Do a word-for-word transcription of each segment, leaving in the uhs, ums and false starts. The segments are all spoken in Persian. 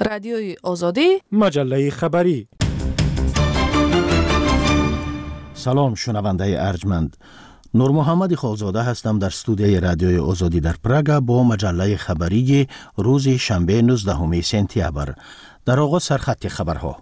رادیوی آزادی، مجله خبری. سلام شنونده ارجمند. نور محمد خالزاده هستم در استودیوی رادیوی آزادی در پراگ با مجله خبری روز شنبه نوزدهم سپتامبر. در آغاز سرخط خبرها.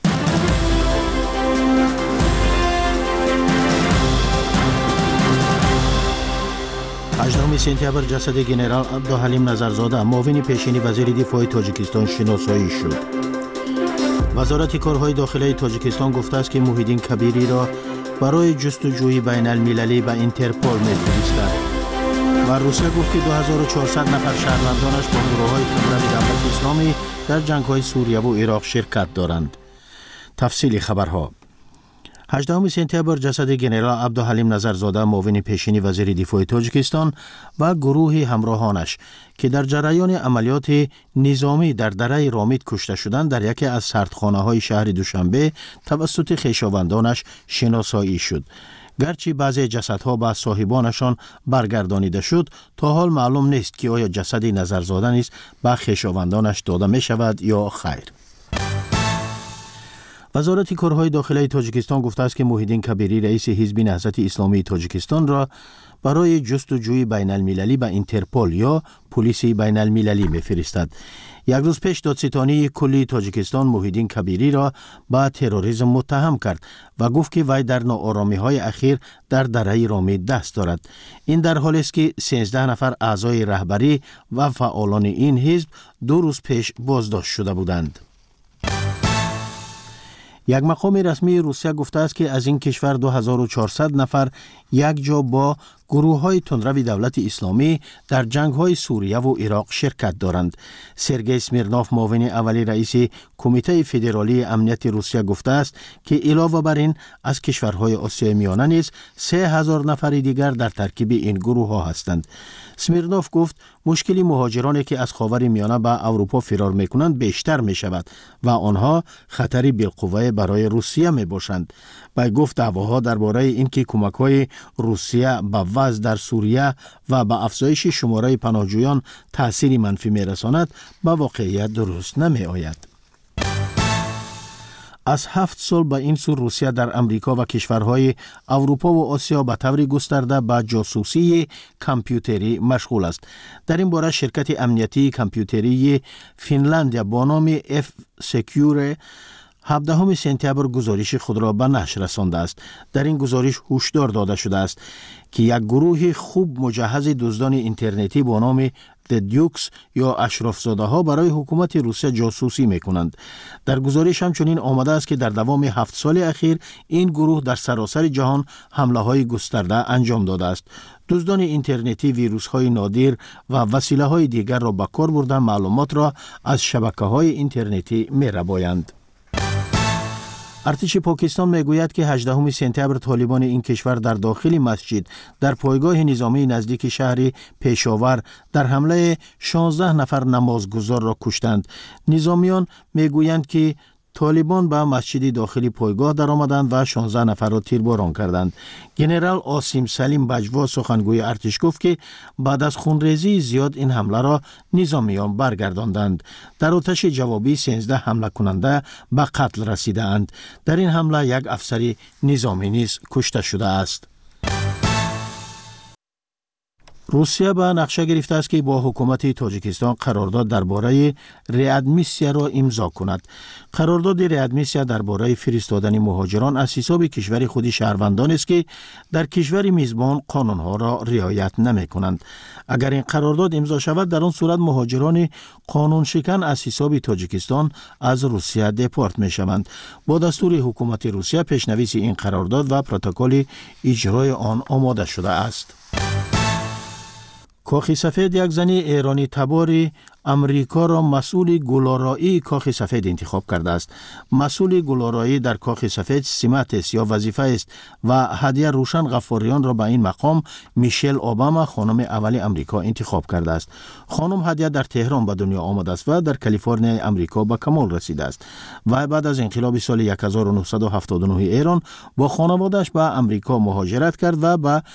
هجدهم سپتامبر جسد گنرال عبدالحلیم نظرزاده معاون پیشین وزیر دفاع تاجیکستان شناسایی شد. وزارت کارهای داخلی تاجیکستان گفته است که موحدین کبیری را برای جستجوی بین المللی به اینترپول می‌فرستد. و روسیه گفت که دو هزار و چهارصد نفر شهروندانش با گروه‌های کمربند دولت اسلامی در جنگ‌های سوریه و عراق شرکت دارند. تفصیل خبرها. هجدهم سپتامبر جسد گنرال عبدالحلیم نظرزاده معاون پیشین وزیر دفاع تاجیکستان و گروه همراهانش که در جریان عملیات نظامی در دره رامید کشته شدند در یکی از سردخانه‌های شهر دوشنبه توسط خویشاوندانش شناسایی شد. گرچه بعضی جسدها به صاحبانشان برگردانیده شد، تا حال معلوم نیست که آیا جسد نظرزاده نیز به خویشاوندانش داده می شود یا خیر. وزارت کارهای داخلی تاجیکستان گفته است که موحدین کبیری رئیس حزب نهضت اسلامی تاجیکستان را برای جستجوی بین المللی به اینترپول یا پلیس بین المللی می‌فرستد. یک روز پیش دادستانی کلی تاجیکستان موحدین کبیری را به تروریسم متهم کرد و گفت که وی در ناآرامی‌های اخیر در دره رامید دست دارد. این در حالی است که سیزده نفر اعضای رهبری و فعالان این حزب دو روز پیش بازداشت شده بودند. یک مقام رسمی روسیه گفته است که از این کشور دو هزار و چهارصد نفر یک جا با گروه‌های تندرو دولت اسلامی در جنگ‌های سوریه و عراق شرکت دارند. سرگئی اسمیرنوف معاون اولی رئیس کمیته فدرالی امنیت روسیه گفته است که علاوه بر این از کشورهای آسیای میانه نیز سه هزار نفر دیگر در ترکیب این گروه‌ها هستند. اسمیرنوف گفت مشکلی مهاجرانی که از خاور میانه به اروپا فرار می‌کنند بیشتر می‌شود و آنها خطری بالقوه برای روسیه می‌باشند. با گفت دعواها درباره اینکه کمک‌های روسیه به وضع در سوریه و به افزایش شماره پناهجویان تأثیری منفی می‌رساند به واقعیت درست نمی‌آید. از هفت سال به این سو روسیه در امریکا و کشورهای اروپا و آسیا به طور گسترده به جاسوسی کامپیوتری مشغول است. در این باره شرکت امنیتی کامپیوتری فنلاندیا با نام اف سکیور هفدهم سپتامبر گزارش خود را به نشر رسانده است. در این گزارش هشدار داده شده است که یک گروه خوب مجهز دزدان اینترنتی با نام The Dukes یا اشرافزاده ها برای حکومت روسیه جاسوسی می کنند. در گزارش همچنین آمده است که در دوام هفت سال اخیر این گروه در سراسر جهان حمله های گسترده انجام داده است. دزدان اینترنتی ویروس های نادر و وسیله های دیگر را به کار برده معلومات را از شبکه های اینترنتی می ربایند. ارتش پاکستان میگوید که هجدهم سپتامبر طالبان این کشور در داخل مسجد در پایگاه نظامی نزدیک شهر پشاور در حمله شانزده نفر نمازگزار را کشتند. نظامیان میگویند که طالبان به مسجد داخلی پایگاه در آمدند و شانزده نفر را تیرباران کردند. گنرال آسیم سلیم بجوا سخنگوی ارتش گفت که بعد از خونریزی زیاد این حمله را نظامیان برگرداندند. در آتش جوابی سیزده حمله کننده به قتل رسیدند. در این حمله یک افسر نظامی نیز کشته شده است. روسیه به نقشه گرفته است که با حکومت تاجیکستان قرارداد درباره ریادمیسیا را امضا کند. قرارداد ریادمیسیا درباره فرستادن مهاجران از حساب کشور خود شهروندان است که در کشور میزبان قانونها را رعایت نمی کنند. اگر این قرارداد امضا شود در آن صورت مهاجران قانون شکن از حساب تاجیکستان از روسیه دپورت می شوند. با دستور حکومت روسیه پیشنویس این قرارداد و پروتکل اجرای آن آماده شده است. کاخ سفید یک زن ایرانی تبار امریکا را مسئول گلارایی کاخ سفید انتخاب کرده است. مسئول گلارایی در کاخ سفید سمت است یا وظیفه است و هدیه روشن غفاریان را به این مقام میشل اوباما خانم اول امریکا انتخاب کرده است. خانم هدیه در تهران به دنیا آمده است و در کالیفرنیا امریکا به کمال رسیده است و بعد از انقلاب سال هزار و نهصد و هفتاد و نه ایران با خانواده‌اش به امریکا مهاجرت کرد و به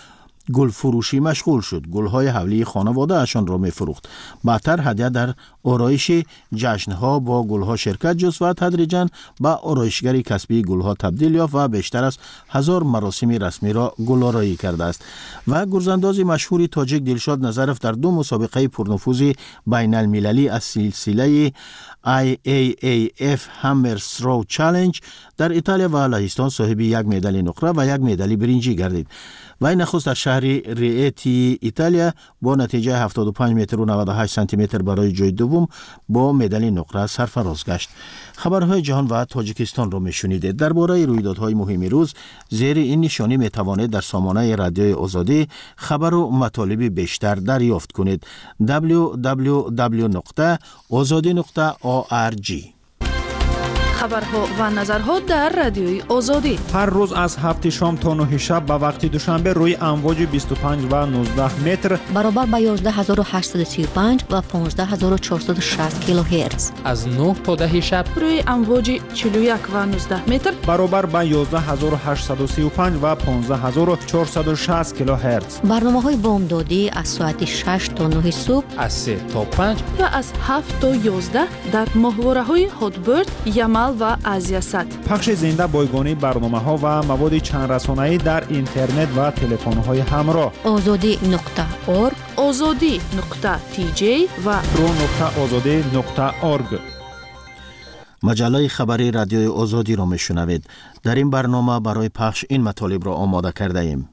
گل فروشی مشغول شد. گل‌های حولی خانواده اشان را می‌فروخت. بعدتر هدیه در آرایش جشن‌ها با گل‌ها شرکت جست و تدریجاً به آرایشگری کسبی گل‌ها تبدیل یافت و بیشتر از هزار مراسم رسمی را گل‌آرایی کرده است. و گرزانداز مشهور تاجیک دلشاد نظرف در دو مسابقه پرنفوذ بین‌المللی از سلسله آی ای ای اف همر ثرو چالش در ایتالیا و لهستان صاحب یک مدال نقره و یک مدال برنجی گردید. وی نخست در شهر ریئتی ایتالیا با نتیجه هفتاد و پنج متر و نود و هشت سانتی متر برای جای دوم با مدال نقره سرفراز گشت. خبرهای جهان و تاجیکستان را میشنیدید. درباره رویدادهای مهم روز زیر این نشانی میتوانید در سامانه رادیوی آزادی خبر و مطالب بیشتر دریافت کنید. دبلیو دبلیو دبلیو نقطه آزادی نقطه او آر جی. خبرها و نظرها در رادیوی آزادی هر روز از هفت شام تا نه شب به وقت دوشنبه روی امواج بیست و پنج و نوزده متر برابر با یازده هزار و هشتصد و سی و پنج و پانزده هزار و چهارصد و شصت کیلوهرتز از نه تا ده شب روی امواج چهل و یک و نوزده متر برابر با یازده هزار و هشتصد و سی و پنج و پانزده هزار و چهارصد و شصت کیلوهرتز. برنامه‌های بامدادی از ساعت شش تا نه صبح، از سه تا پنج و از هفت تا یازده در ماهواره‌های هاتبرد، یمل و آزیاسات. پخش زنده بایگانی برنامه‌ها و مواد چند رسانه‌ای در اینترنت و تلفن‌های همراه. آزادی نقطه اورگ، آزادی نقطه تی جی و رو نقطه آزادی نقطه اورگ. مجله خبری رادیوی آزادی را میشنوید. در این برنامه برای پخش این مطالب را آماده کرده ایم.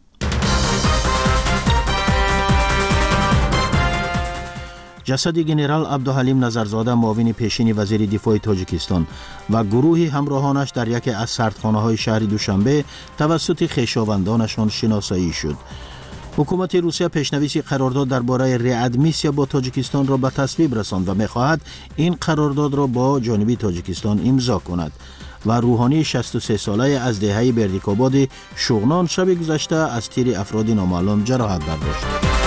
جسد گنرال عبدالحلیم نظرزاده معاون پیشین وزیر دفاع تاجیکستان و گروه همراهانش در یکی از سردخانه‌های شهر دوشنبه توسط خویشاوندانشان شناسایی شد. حکومت روسیه پیشنویس قرارداد درباره ریادمیسیا با تاجیکستان را به تصویب رساند و می‌خواهد این قرارداد را با جانب تاجیکستان امضا کند. و روحانی شصت و سه ساله از دهه بردیکاباد شغنان شب گذشته از تیر افراد نامعلوم جراحت برداشت.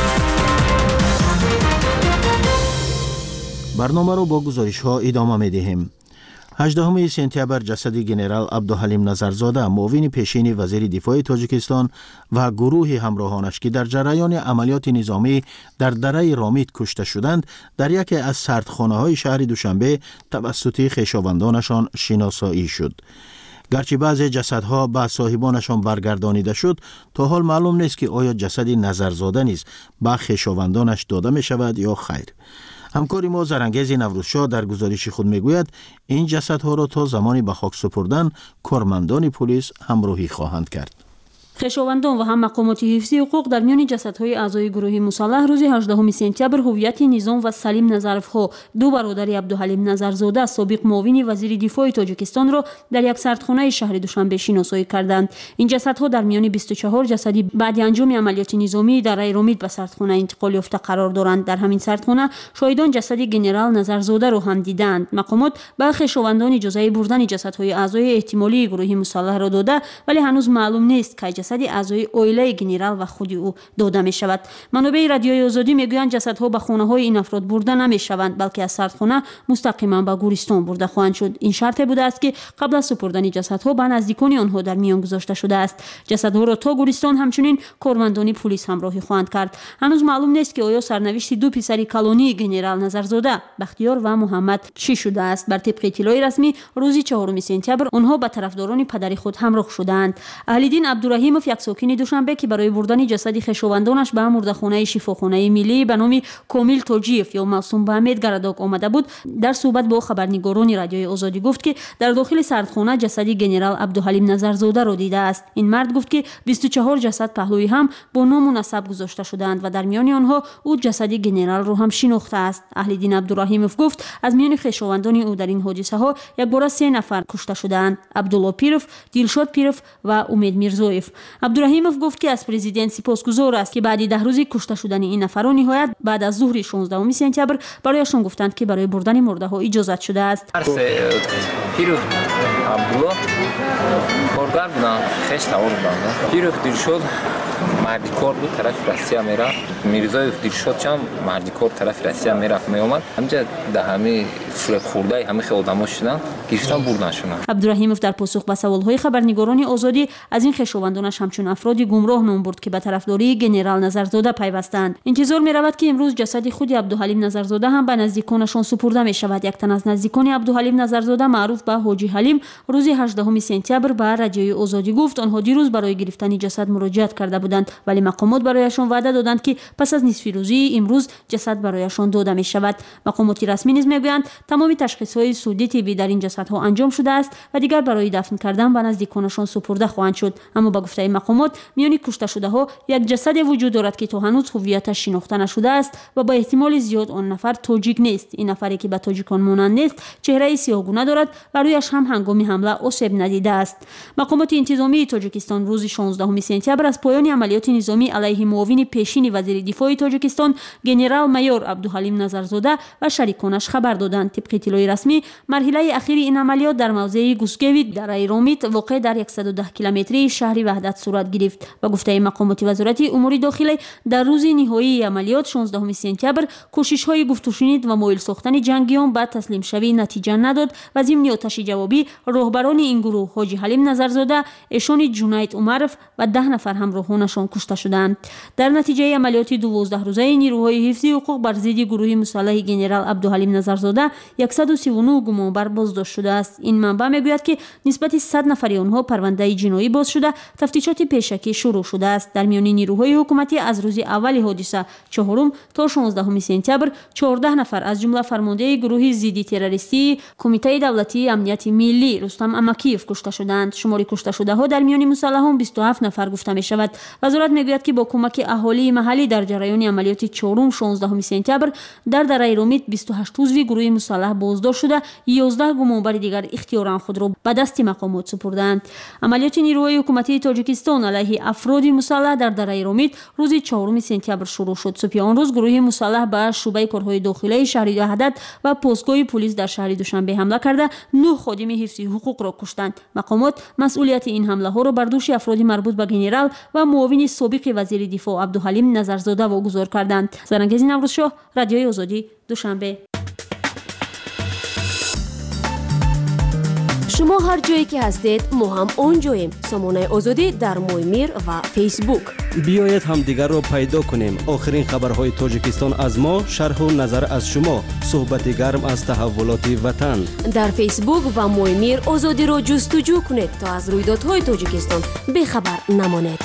برنامه رو با گزارش ها ادامه می دهیم. هجدهم سپتامبر جسد گنرال عبدالحلیم نظرزاده معاون پیشین وزیر دفاع تاجیکستان و گروه همراهانش که در جریان عملیات نظامی در دره رامید کشته شدند در یکی از سردخانه‌های شهر دوشنبه توسط خویشاوندانشان شناسایی شد. گرچه بعضی جسدها به صاحبانشان برگردانیده شد، تا حال معلوم نیست که آیا جسد نظرزاده نیز به خویشاوندانش داده می شود یا خیر. همکار ما زرنگیز نوروزشاه در گزارش خود میگوید این جسدها را تا زمانی به خاک سپردن کارمندان پلیس همراهی خواهند کرد. خویشاوندان و هم مقامات حفظی حقوق در میان جسدهای اعضای گروه مسلح روز هجدهم سپتامبر هویت نظام و سلیم نظرف‌ها دو برادر عبدالحلیم نظرزاده سابق معاون وزیر دفاع تاجیکستان را در یک سردخانه شهر دوشنبه شناسایی کردند. این جسدها در میان بیست و چهار جسدی بعد انجام عملیات نظامی در رامید به سردخانه انتقال یافته قرار دارند. در همین سردخانه شاهدان جسد گنرال نظرزاده را هم دیدند. مقامات به خویشاوندان اجازه بردن جسدهای اعضای احتمالی گروه مسلح را داده، ولی هنوز معلوم نیست که جسد اعضای عائله گنرال و خود او داده می شود. منابع رادیوی آزادی میگویند جسدها به خانه های این افراد برده نمی شوند، بلکه از سردخانه مستقیما به گورستان برده خواهند شد. این شرط بوده است که قبل از سپردن جسدها به نزدیکان آنها در میان گذاشته شده است. جسدها را تا گورستان همچنین کارمندان پلیس همراهی خواهند کرد. هنوز معلوم نیست که آیا سرنوشت دو پسر کلانی گنرال نظرزاده بختیار و محمد چی شده است. بر طبق اطلاع رسمی روز چهارم سپتامبر آنها به طرفداران پدر خود همراه شدند. اهل‌دین عبدالرحیمov یک ساکن دوشنبه که برای بردن جسد خویشاوندانش به مرده‌خانه شفاخانه ملی به نام کامیل تاجیف یا معصوم بهمید گرداک آمده بود، در صحبت با خبرنگاران رادیوی آزادی گفت که در داخل سردخانه جسد گنرال عبدالحلیم نظرزاده را دیده است. این مرد گفت که بیست و چهار جسد پهلوی هم با نام و نسب گذاشته شدند و در میان آنها او جسد گنرال را هم شناخته است. اهل‌دین عبدالرحیمov گفت از میان خویشاوندان او در این حادثه ها یک بار سه نفر کشته شدند: عبدالله پیروف، دلشاد پیروف و امید میرزویف. عبدالرحیمov گفت که از پرزیدنت سپاسگزار است که بعد ده روز کشته شدن این نفران نهایت بعد از ظهر شانزدهم سپتامبر برایشان گفتند که برای بردن مرده ها اجازت شده است. پیروف عبدالله کارگر بودن، خیلی تاور بودن. پیروف دلشاد مردی کار بود طرف روسیه میرفت میرزای دیرشاد چم مردی کار طرف روسیه میرفت میومد همجا ده همه فریب خورده همه خودمو شدن گرفتن بردنشون. عبدالرحیمов در پاسخ به سوالهای خبرنگاران آزادی از این خویشاوندانش همچون افرادی گمراه نام برد که به طرفداری گنرال نظرزاده پیوستند. انتظار می رود که امروز جسد خود عبدالحلیم نظرزاده هم به نزدیکانشان سپرده می شود. یک تن از نزدیکان عبدالحلیم نظرزاده معروف به حاجی حلیم روز هجدهم سپتامبر به رادیوی آزادی گفت آنها دیروز برای گرفتن جسد مراجعت کرده بودند ولی مقامات برایشان وعده دادند که پس از نصف روزی امروز جسد برایشان داده می شود. مقامات رسمی نیز میگویند تمام تشخیص‌های سودی طبی در این جسدها انجام شده است و دیگر برای دفن کردن به نزدیکانشان سپرده خواهند شد. اما با گفته مقامات میان کشته شده ها یک جسد وجود دارد که تا هنوز هویتش شناخته نشده است و با احتمال زیاد آن نفر تاجیک نیست. این نفری که به تاجیکان مانند نیست چهره سیاه‌گونه دارد و رویش هم هنگام حمله آسیب ندیده است. مقامات انتظامی تاجیکستان روز شانزدهم سپتامبر از پایان عملیات نظامی علیه معاون پیشین وزیر دفاع تاجیکستان گنرال مایور عبدالحلیم نظرزاده و شریکانش خبر دادند. طبق اطلاع رسمی مرحله اخیر این عملیات در موضع گوسگوی در ایرامیت واقع در صد و ده کیلومتری شهر وحدت صورت گرفت. و گفته مقامات وزارت امور داخلی در روز نهایی عملیات شانزدهم سپتامبر کوشش‌های گفت و شنید و مایل ساختن جنگیان به تسلیم شوی نتیجه نداد و ضمن آتش جوابی راهبران این گروه حاجی حلیم نظرزاده، ایشان جنید عمرف و ده نفر همراهانشان کشته شدند. در نتیجه عملیات دوازده روزه نیروهای حفظی حقوق بر ضد گروه مسلح گنرال عبدالحلیم نظرزاده صد و سی و نه گمانبر بازداشت شده است. این منبع میگوید که نسبت صد نفر آنها پرونده جنایی باز شده، تفتیشات پیشکی شروع شده است. در میان نیروهای حکومتی از روز اول حادثه چهارم تا شانزدهم سپتامبر چهارده نفر از جمله فرمانده گروه ضد تروریستی کمیته دولتی امنیت ملی رستم امکیف کشته شدند. شمار کشته شده ها در میان مسلحان بیست و هفت نفر گفته می شود. وزارت میگوید که با کمک اهالی محلی در جریان عملیات چهارم شانزدهم سپتامبر در دره رومیت بیست و هشت عضو گروه مسلح بازداشت شده، یازده گمانبر دیگر اختیارا خود را به دست مقامات سپردند. عملیات نیروهای حکومتی تاجیکستان علیه افراد مسلح در دره رومیت روز چهارم سپتامبر شروع شد. صبح آن روز گروه مسلح به شعبه کارهای داخلی شهر وحدت و پستگاه پلیس در شهر دوشنبه حمله کرده نه خادم حفظی حقوق را کشتند. مقامات مسئولیت این حمله ها را بر دوش افراد مربوط به گنرال و معاون سابق وزیر دفاع عبدالحلیم نظرزاده واگذار کردند. زرنگزی نوروزشاه، رادیوی آزادی، دوشنبه. شما هر جایی که هستید ما هم اونجاییم. سامانه آزادی در مویمیر و فیسبوک. بیایید هم دیگر را پیدا کنیم. آخرین خبرهای تاجیکستان از ما، شرح و نظر از شما، صحبت گرم از تحولات وطن. در فیسبوک و مویمیر آزادی را جستجو کنید تا از رویدادهای تاجیکستان بخبر نمانید.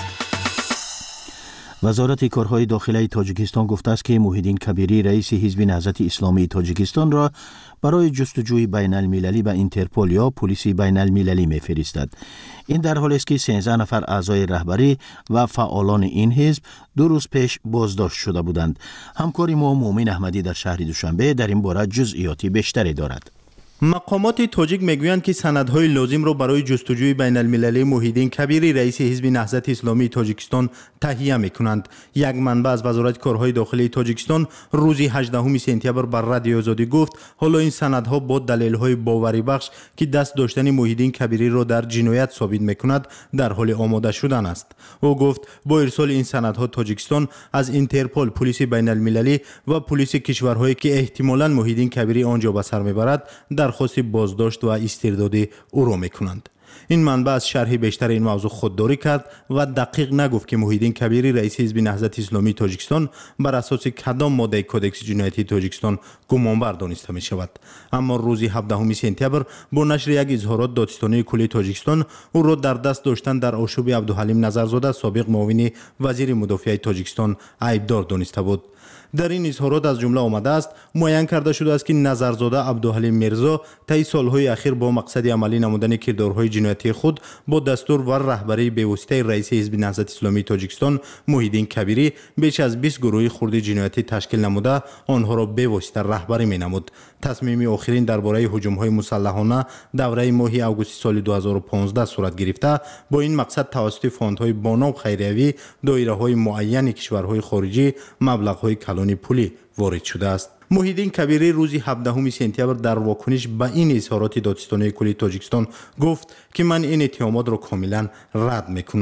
وزارت کارهای داخلی تاجیکستان گفته است که محیدین کبیری رئیس حزب نهضت اسلامی تاجیکستان را برای جستجوی بین المللی به اینترپول یا پلیس بین المللی می‌فرستد. این در حالی است که سیزده نفر اعضای رهبری و فعالان این حزب دو روز پیش بازداشت شده بودند. همکار ما مومن احمدی در شهر دوشنبه در این باره جزئیاتی بیشتری دارد. مقامات تاجیک میگویند که سندهای لازم را برای جستجوی بین المللی محیدین کبیری رئیس حزب نهضت اسلامی تاجیکستان تهیه میکنند. یک منبع از وزارت کارهای داخلی تاجیکستان روز هجدهم سپتامبر بر رادیو آزادی گفت حالا این سندها با دلایل‌های باوری بخش که دست داشتن محیدین کبیری را در جنایت ثابت میکند در حال آماده شدن است. او گفت با ارسال این سندها تاجیکستان از اینترپول، پلیس بین المللی و پلیس کشورهایی که احتمالاً محیدین کبیری آنجا به سر میبرد در درخواست بازداشت و استرداد او را میکنند. این منبع از شرح بیشتر این موضوع خودداری کرد و دقیق نگفت که محیدین کبیری رئیس حزب نهضت اسلامی تاجیکستان بر اساس کدام ماده کدکس جنایتی تاجیکستان گمانبر دانسته می شود. اما روز هفدهم سپتامبر با نشر یک اظهارات دادستانی کلی تاجیکستان او را در دست داشتن در آشوب عبدالحلیم نظرزاده سابق معاون وزیر مدافع تاجیکستان عیبدار دانسته بود. در این اظهارات از جمله آمده است معین کرده شده است که نظرزاده عبدالحلیم میرزا طی سالهای اخیر با مقصد عملی نمودن کردارهای جنایتی خود با دستور و رهبری به‌واسطه رئیس حزب نهضت اسلامی تاجیکستان محیدین کبیری بیش از بیست گروه خرد جنایتی تشکیل نموده آنها را به‌واسطه رهبری می‌نمود. تصمیم آخرین درباره هجوم‌های مسلحانه دوره ماه آگوست سال دو هزار و پانزده صورت گرفته با این مقصد توسط فاندهای بانام خیریوی دایره‌های معین کشورهای خارجی مبلغ‌های کلان پولی وارد شده است. محیدین کبیری روز هفدهم سپتامبر در واکنش به این اظهارات دادستانی کلی تاجیکستان گفت که من این اتهامات را کاملا رد میکنم.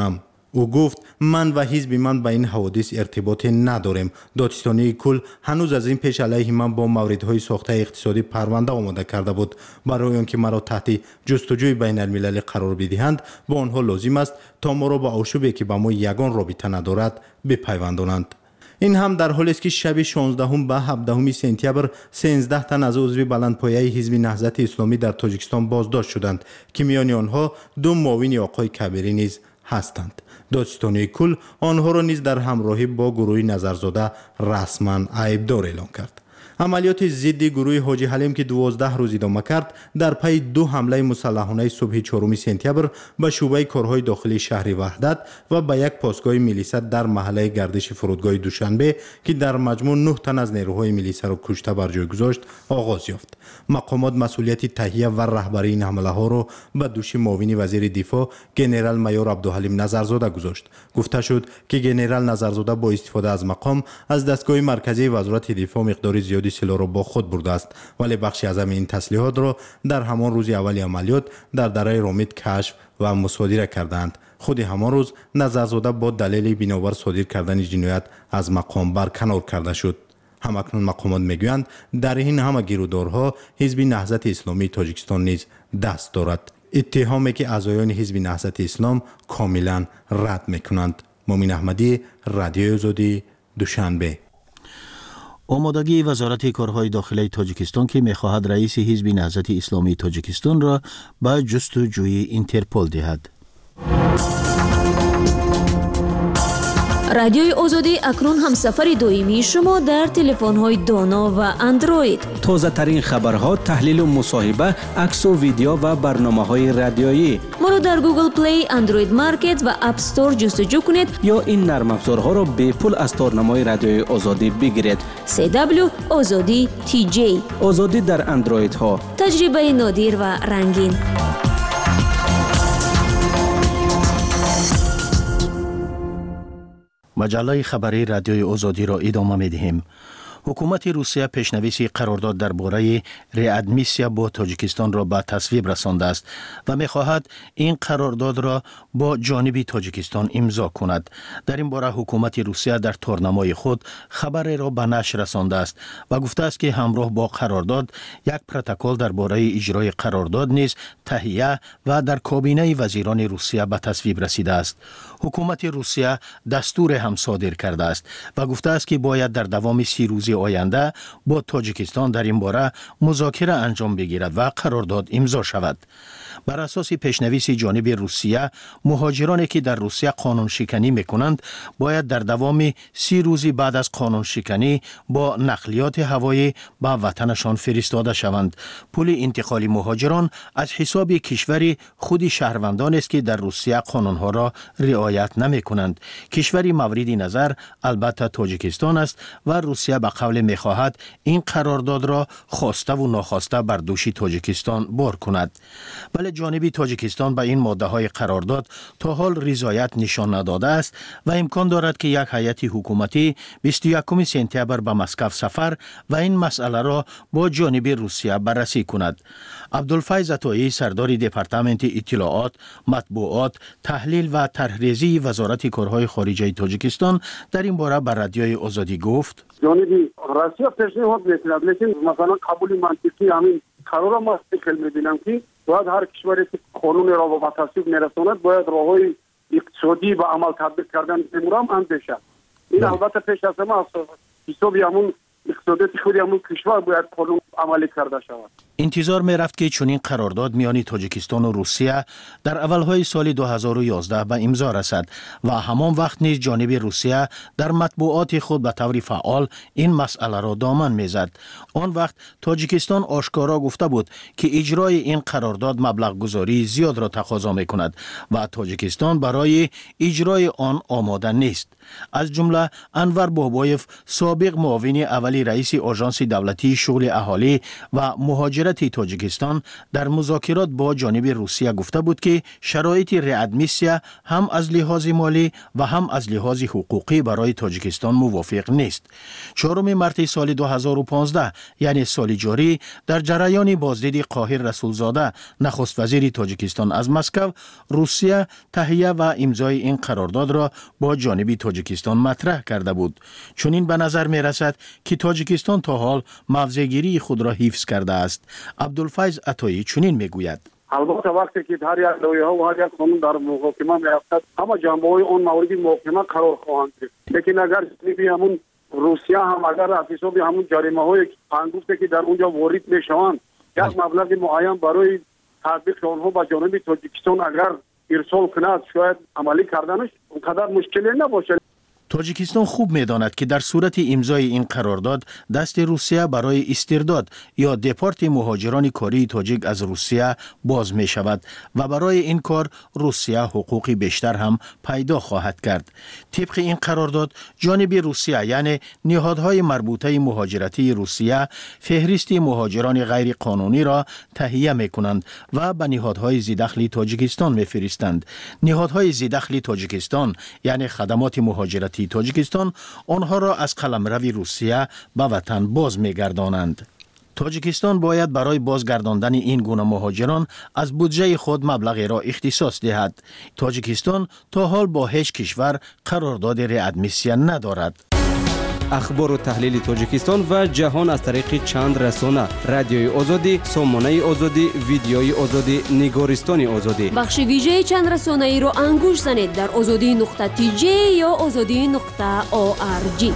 او گفت من و حزب من با این حوادث ارتباطی نداریم. دادستانی کل هنوز از این پیش علیه من با موردهای ساخته اقتصادی پرونده آماده کرده بود. برای آنکه مرا تحت جستجوی بین المللی قرار بدهند با آنها لازم است تا ما را با آشوبی که با ما یگان رابطه ندارد بپیوندانند. این هم در حالی است که شب شانزدهم به هفدهم سپتامبر سیزده تن از عضو بلندپایه حزب نهضت اسلامی در تاجیکستان بازداشت شدند که میان آنها دو معاون آقای کبیری نیز هستند. دادستانی کل آنها را نیز در همراهی با گروه نظرزاده رسما عیبدار اعلام کرد. عملیات ضد گروه حاجی حلیم که دوازده روز ادامه کرد در پی دو حمله مسلحانه صبح چهارم سپتامبر به شعبه کارهای داخلی شهر وحدت و به یک پاسگاه میلیسا در محله گردش فرودگاه دوشنبه که در مجموع نه تن از نیروهای میلیسا را کشته بر جای گذاشت آغاز یافت. مقامات مسئولیت تهیه و رهبری این حمله ها را به دوش معاون وزیر دفاع ژنرال مایور عبدالحلیم نظرزاده گذاشت. گفته شد که ژنرال نظرزاده با استفاده از مقام از دستگاه مرکزی وزارت دفاع مقدار زیادی سلاح را با خود برده است، ولی بخشی از این تسلیحات را در همان روز اول عملیات در دره رامید کشف و مصادره کردند. خود همان روز نظرزاده با دلیل بنابر صادر کردن جنایت از مقام برکنار کرده شد. همکنون مقامات میگویند در این همه گیرودارها حزب نهضت اسلامی تاجیکستان نیز دست دارد، اتهامی که اعضایان حزب نهضت اسلام کاملا رد میکنند. مومن احمدی، رادیو آزادی، دوشنبه. آمادگی وزارت کارهای داخلی تاجیکستان که می‌خواهد رئیس حزب نهضت اسلامی تاجیکستان را به جستجوی اینترپل دهد. رادیوی آزادی اکنون هم سفر دائمی شما در تلفن‌های دانا و اندروید. تازه ترین خبرها، تحلیل و مصاحبه، عکس و ویدیو و برنامه‌های رادیویی. ما را در گوگل پلی، اندروید مارکت و اپ استور جستجو کنید یا این نرم افزارها را به پول از تارنمای رادیوی آزادی بگیرید. سی دبلیو آزادی تی جی. آزادی در اندروید ها. تجربه نادر و رنگین. مجله خبری رادیوی آزادی را ادامه می‌دهیم. حکومت روسیه پیشنویس قرارداد درباره ریادمیسیا با تاجیکستان را به تصویب رسانده است و می‌خواهد این قرارداد را با جانب تاجیکستان امضا کند. در این باره حکومت روسیه در تارنمای خود خبر را به نشر رسانده است و گفته است که همراه با قرارداد یک پروتکل درباره اجرای قرارداد نیز تهیه و در کابینه وزیران روسیه به تصویب رسیده است. حکومت روسیه دستور هم صادر کرده است و گفته است که باید در دوام سی روز آینده با تاجیکستان در این باره مذاکره انجام بگیرد و قرارداد امضا شود. بر اساس پیشنویس جانب روسیه، مهاجرانی که در روسیه قانون شکنی میکنند باید در دوام سی روز بعد از قانون شکنی با نقلیات هوایی به وطنشان فرستاده شوند. پول انتقال مهاجران از حساب کشور خود شهروندان است که در روسیه قانونها را رعایت نمی کنند. کشور مورد نظر البته تاجیکستان است و روسیه به قول می خواهد این قرارداد را خواسته و ناخواسته بر دوش تاجیکستان بار کند. ولی جانب تاجیکستان به این ماده های قرارداد تا حال رضایت نشان نداده است و امکان دارد که یک هیئت حکومتی بیست و یکم سپتامبر به مسکو سفر و این مسئله را با جانب روسیه بررسی کند. عبدالفیض عطایی، سردار دپارتمنت اطلاعات، مطبوعات، تحلیل و طرحریزی وزارت کارهای خارجه تاجیکستان در این باره به رادیوی آزادی گفت: جانب روسیه پیشنهاد می‌کند، لیکن مثلا قبول منطقی همین قرار ما استقلال می‌بینم که باید هر کشوری که قانون را به تصویب می‌رساند باید راههای اقتصادی و عمل تطبیق کردن امورام اندیشه. این البته پیش از همه حساب همون اقتصادی خود همون کشور باید قانون عملی کرده شود. انتظار می رفت که چنین قرارداد میان تاجیکستان و روسیه در اولهای سال دو هزار و یازده به امضا رسد و همان وقت نیز جانب روسیه در مطبوعات خود به طور فعال این مسئله را دامن میزد. آن وقت تاجیکستان آشکارا گفته بود که اجرای این قرارداد مبلغ گذاری زیاد را تقاضا می کند و تاجیکستان برای اجرای آن آماده نیست. از جمله انور بابایف، سابق معاون اولی رئیس آژانس دولتی شغل اهالی و مهاجرت مهاجرت تاجیکستان در مذاکرات با جانب روسیه گفته بود که شرایط ریادمیسیا هم از لحاظ مالی و هم از لحاظ حقوقی برای تاجیکستان موافق نیست. چهارم مارس سال دو هزار و پانزده یعنی سال جاری در جریان بازدید قاهر رسولزاده نخست وزیر تاجیکستان از مسکو، روسیه تهیه و امضای این قرارداد را با جانب تاجیکستان مطرح کرده بود. چنین به نظر می رسد که تاجیکستان تا حال موضع‌گیری خود را حفظ کرده است. عبدالفیض عطایی چنین می گوید: البته وقتی که هر یک لایحه و هر یک قانون در محاکمه می‌افتد همه جنبه‌های آن مورد محاکمه قرار خواهند گرفت. لیکن اگر جانب همون روسیه هم اگر از حساب همون جریمه‌های انگفته که در اونجا وارد می‌شوند یک مبلغ معین برای تطبیق آنها با جانب تاجیکستان اگر ارسال کند شاید عملی کردنش اونقدر مشکلی نباشه. تاجیکستان خوب می‌داند که در صورت امضای این قرارداد دست روسیه برای استرداد یا دپارت مهاجران کاری تاجیک از روسیه باز می شود و برای این کار روسیه حقوقی بیشتر هم پیدا خواهد کرد. طبق این قرارداد جانب روسیه یعنی نهادهای مربوطه مهاجرتی روسیه فهرست مهاجران غیر قانونی را تهیه می کنند و به نهادهای ذی‌دخل تاجیکستان می فرستند. نهادهای ذی‌دخل تاجیکستان یعنی خدمات مهاجرتی تاجیکستان آنها را از قلمرو روسیه به وطن باز می‌گردانند. تاجیکستان باید برای بازگرداندن این گونه مهاجران از بودجه خود مبلغی را اختصاص دهد. تاجیکستان تا حال با هیچ کشور قرارداد ریادمیسیا ندارد. اخبار و تحلیل تاجیکستان و جهان از طریق چند رسانه: رادیوی آزادی، سامانه آزادی، ویدیوی آزادی، نگارستان آزادی. بخش ویژه چند رسانه ای را انگوش زنید در آزادی نقطه تی جی یا آزادی نقطه او آر جی.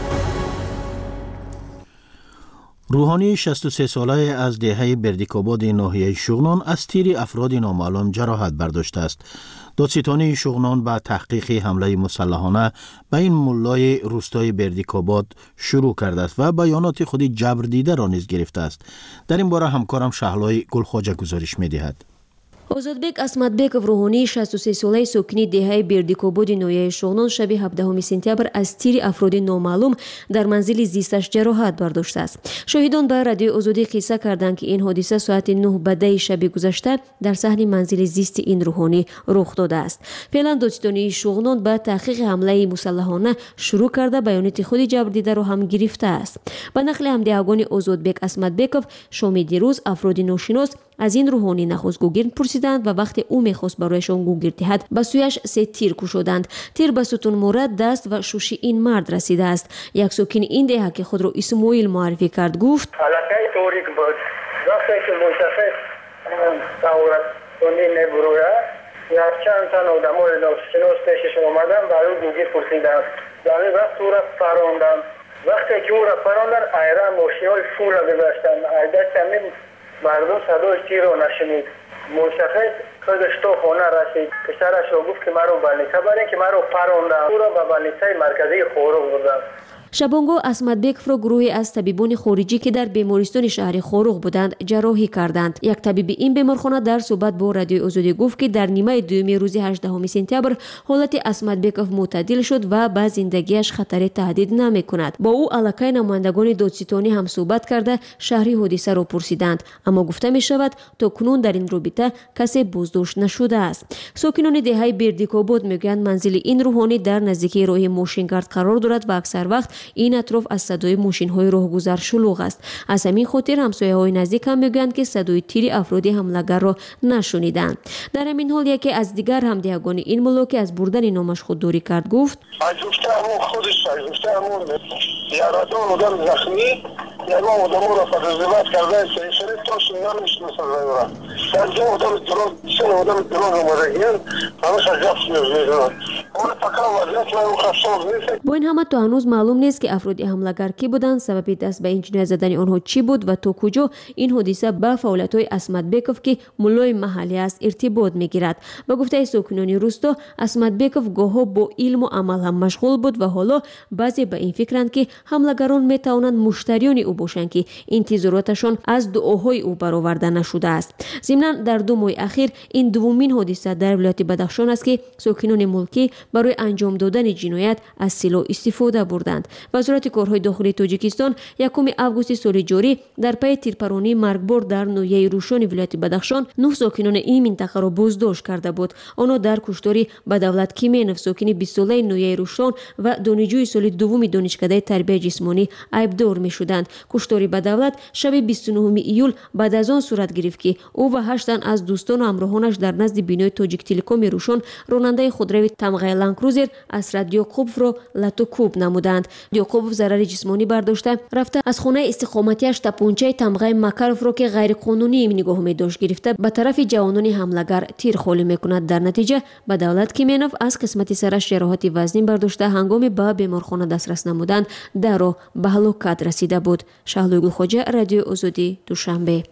روحانی شصت و سه ساله از دهه بردیکاباد ناحیه شغنان از تیر افراد نامعلوم جراحت برداشته است. دادستانی شغنان به تحقیق حمله مسلحانه به این ملای روستای بردیکاباد شروع کرده است و بیانات خود جبر دیده را نیز گرفته است. در این باره همکارم شهلای گلخواجه گزارش می‌دهد. озодбек асматбеков рӯҳонии шасту се солаи сокини деҳаи бердикободи ноҳияи шуғнон шаби ҳабдаҳуми сентябр аз тири афроди номаълум дар манзили зисташ ҷароҳат бардоштааст. шоҳидон ба радиои озодӣ қисса карданд ки ин ҳодиса соати нӯҳ бадаи шаби гузашта дар саҳни манзили зисти ин рӯҳонӣ рух додааст. феълан додстонии шуғнон ба таҳқиқи ҳамлаи мусаллаҳона шурӯъ карда баёноти худи ҷабрдидаро ҳам гирифтааст. ба нақли ҳамдиҳагони озодбек асматбеков шоми дирӯз афроди ношинос аз ин рӯҳонӣ нахуст гугирд пурсиданд ва вақте ӯ мехост барояшон гугирд диҳад ба сӯяш се тир кушоданд. тир ба сутунмурад даст ва шуши ин мард расидааст. як сокини ин деҳа ки худро исмоил муаррифӣ кард гуфт: аллакай торик буд. вақте ки мутахис савратонӣ мебурояд якчанд тан одамои ношинос пешаш омаданд ба ӯ гугирд пурсиданд. дар ин вақт ӯро паронданд. вақте ки ӯро паронданд айран мошинои фура гузаштанд. айдачами мардум садои тирро нашунид. мушахис худаш то хона расид. писарашро гуфт ки маро балница барин ки маро паронданд. ӯро ба балницаи марказии Хорух бурданд. шабонгоҳ асматбековро гурӯҳе аз табибони хориҷӣ ки дар бемористони шаҳри Хорух буданд ҷарроҳӣ карданд. як табиби ин беморхона дар суҳбат бо радиои озодӣ гуфт ки дар нимаи дуюми рӯзи ҳаждаҳуми сентябр ҳолати асматбеков мӯътадил шуд ва ба зиндагиаш хатаре таҳдид намекунад. бо ӯ аллакай намояндагони додситонӣ ҳам суҳбат карда шаҳри ҳодисаро пурсиданд, аммо гуфта мешавад то кунун дар ин робита касе боздошт нашудааст. сокинони деҳаи бердикобод мегӯянд манзили ин рӯҳонӣ дар наздикии роҳи мошингард қарор дорад ва аксар вақт ин атроф аз садои мошинҳои роҳгузар шулуғ аст. аз ҳамин хотир ҳамсояҳои наздик ҳам мегӯянд ки садои тири афроди ҳамлагарро нашуниданд. дар ҳамин ҳол яке аз дигар ҳамдиҳагони ин мулло ки аз бурдани номаш худдорӣ кард гуфт: ягон одаморо подозревать карда сеифери точно намешнасад. саҷо одами дурӯғ се одами дурӯғ омадагиян ҳамаша гап мезанад. он фақат вазъият маро хафсоз нест. бо ин ҳама то ҳанӯз маълум нест ки афроди ҳамлагар кӣ буданд, сабаби даст ба ин ҷиноят задани онҳо чӣ буд ва то куҷо ин ҳодиса ба фаъолиятҳои Асматбеков ки муллои маҳаллӣ аст иртибот мегирад. ба гуфтаи сокинони рӯсто, Асматбеков гоҳҳо бо илму амал ҳам машғул буд ва ҳоло баъзе ба ин фикранд ки ҳамлагарон метавонанд муштариёни ӯ бошанд ки интизороташон аз дуоҳои ӯ бароварда нашудааст. зимнан дар ду моҳи ахир ин дуввумин ҳодиса дар вилояти Бадахшон аст ки сокинони мулкӣ برای انجام دادن جنایت از سلاح استفاده بردند. وزارت کارهای داخلی تاجیکستان یکم آگوست سال جاری در پی تیرپرانی مرگبار در ناحیه روشن ولایت بدخشان نه ساکنان این منطقه را بازداشت کرده بود. آنها در کشتاری بدولت کیمینوف ساکن بیست ساله ناحیه روشن و دانشجوی سال دوم دانشکده تربیت جسمانی ایبدار می شدند. کشتاری بدولت شب بیست و نهم ایول بعد از آن صورت گرفت که او و هشت تن از دوستان و همراهانش در نزد بینای تاجیک تلکوم روشن راننده خودروی تمغه لانکروزر اسرت یعقوبوف را لتوکوب نمودند. یعقوبوف ضرر جسمانی برداشته رفته از خانه استقامتیش تپانچه تمغه مکروف را که غیر قانونی نگاه می داشت گرفته به طرف جوانان حمله‌گر تیر خالی میکند. در نتیجه بدولت کیمینوف از قسمت سرش جراحت وزنی برداشته هنگام به بیمارخانه دسترس نمودند در راه به هلاکت رسیده بود. شهلوی گلخواجه، رادیو آزادی، دوشنبه.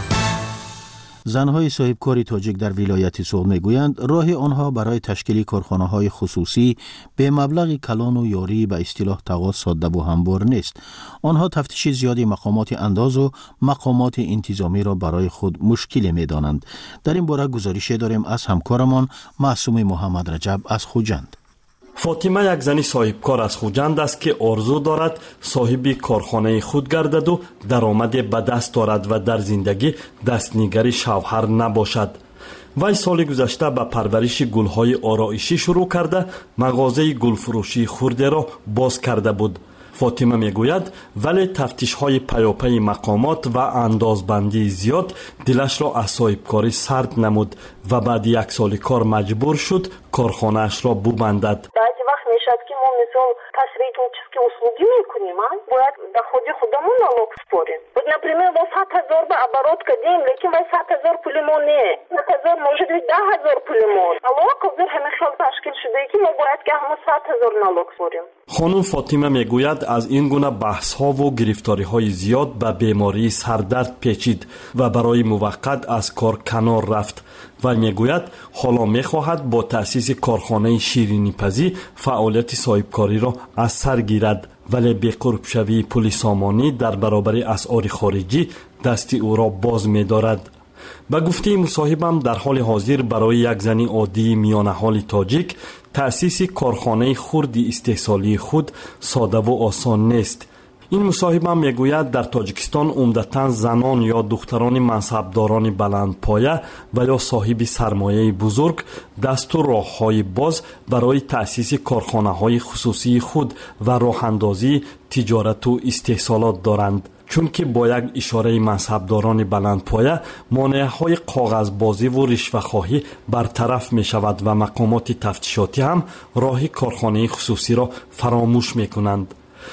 زنهای صاحبکار تاجیک در ولایت سوغد میگویند راه آنها برای تشکیل کارخانه‌های خصوصی به مبلغ کلان و یاری به اصطلاح تقاضا ساده و هموار نیست. آنها تفتیش زیادی مقامات انداز و مقامات انتظامی را برای خود مشکل می‌دانند. در این باره گزارش داریم از همکارمان معصوم محمد رجب از خوجند. فاطمه یک زنی صاحبکار از خوجند است که آرزو دارد صاحب کارخانه خود گردد و درآمد به دست دارد و در زندگی دستنگری شوهر نباشد. وی سال گذشته به پرورش گلهای آرایشی شروع کرده مغازه گلفروشی خورده را باز کرده بود. فاطمه میگوید ولی تفتیش های پیاپی مقامات و اندازبندی زیاد دلش را از صاحبکاری سرد نمود و بعد یک سال کار مجبور شد کارخانه اش را ببندد. بعضی وقت میشد که ما مثل посреднические услуги میکنیم، باید доходи خودمون налог спорим. Вот, например, ما صد هزار به оборот کردیم، لیکن ما صد هزار پولمون نه. صد هزار может быть ده هزار پولمون. налог از همه خیال تشکیل شده که ما باید که همه صد هزار налог спорим. خانم فاطمه میگوید از این گونه بحث ها و گرفتاری های زیاد به بیماری سردرد پیچید و برای موقت از کار کنار رفت. و میگوید حالا میخواهد با تأسیس کارخانه شیرینی پزی فعالیت صاحبکاری را از سر گیرد، ولی به قرب شوی پول سامانی در برابر اسعار خارجی دست او را باز می‌دارد. به گفته مصاحبم در حال حاضر برای یک زنی عادی میان حال تاجیک تأسیس کارخانه خردی استحصالی خود ساده و آسان نیست. این مصاحبم میگوید در تاجیکستان عمدتاً زنان یا دختران منصبداران بلندپایه و یا صاحب سرمایه بزرگ دست و راه‌های باز برای تأسیس کارخانه‌های خصوصی خود و راه اندازی تجارت و استحصالات دارند. چون که با یک اشاره منصبداران بلندپایه مانع‌های کاغذبازی و رشوه‌خواهی برطرف می‌شود و مقامات تفتیشاتی هم راه کارخانه خصوصی را فراموش می‌کنند.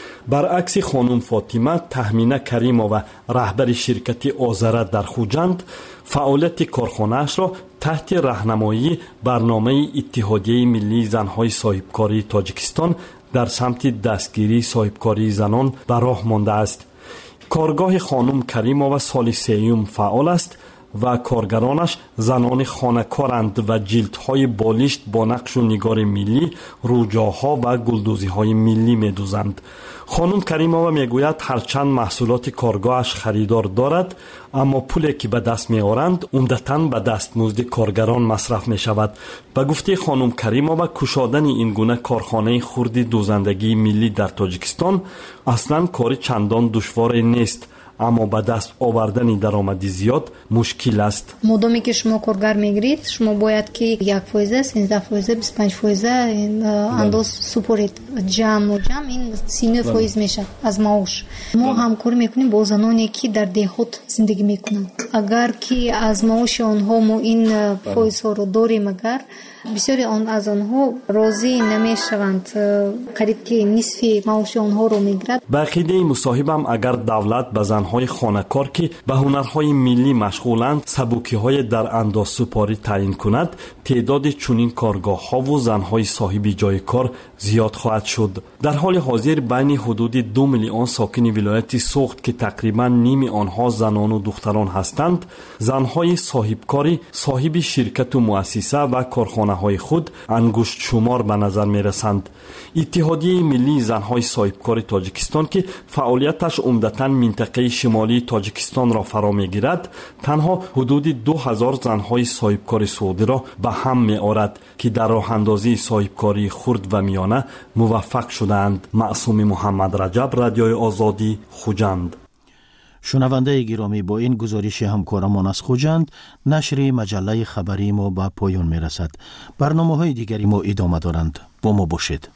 برعکس خانم فاطمه تهمینه کریمова رهبر شرکت آذره در خوجند فعالیت کارخانه‌اش را تحت راهنمایی برنامه اتحادیه ملی زن‌های صاحبکاری تاجیکستان در سمت دستگیری صاحبکاری زنان به راه مانده است. کارگاه خانم کریمova سال سیوم فعال است و کارگرانش زنان خانه‌کارند و جلدهای بالشت با نقش و نگار ملی، روجاها و گلدوزی‌های ملی می‌دوزند. خانم کریمova میگوید هرچند محصولات کارگاهش خریدار دارد، اما پولی که به دست می‌آورند عمدتاً به دستمزد کارگران مصرف می‌شود. به گفته خانم کریمova کشادن این گونه کارخانه خرد دوزندگی ملی در تاجیکستان اصلاً کار چندان دشوار نیست، اما با دست آوردن درآمدی زیاد مشکل است. مادامی که شما کارگر میگیرید شما باید که یک فایزه، سیزده فایزه، بیست و پنج فایزه انداز سپورید. جمع و جمع این سی و نه فایز میشه از معاش. ما همکاری میکنیم با زنانی که در دهات زندگی میکنند. اگر که از معاش آنها ما این فایزها رو داریم، اگر بسیاری آن از آنها راضی نمیشوند، قریب که نصف معاش آنها رو میگیرد. به عقیده مصاحبم اگر دولت به زنهای خانه‌کار که به هنرهای ملی مشغولند سبوکی‌های در اندازسپاری تعیین کند، تعداد چنین کارگاه‌ها و زنهای صاحب جای کار زیاد خواهد شد. در حال حاضر بین حدود دو میلیون ساکن ولایت سوغد که تقریبا نیم آنها زنان و دختران هستند، زنهای صاحبکاری صاحب شرکت و مؤسسه و کارخانه های خود انگشت شمار به نظر می رسند. اتحادیه ملی زنهای صاحبکار تاجیکستان که فعالیتش عمدتاً منطقه شمالی تاجیکستان را فرا میگیرد، تنها حدود دو هزار زنهای صاحبکار سعودی را به هم می آورد که در راه اندازی صاحبکاری خرد و میانه موفق شدند. معصوم محمد رجب، رادیوی آزادی، خوجند. شنونده گرامی، با این گزارش همکارمان از خوجند نشر مجله خبری ما به پایان می رسد. برنامه های دیگری ما ادامه دارند. با ما باشید.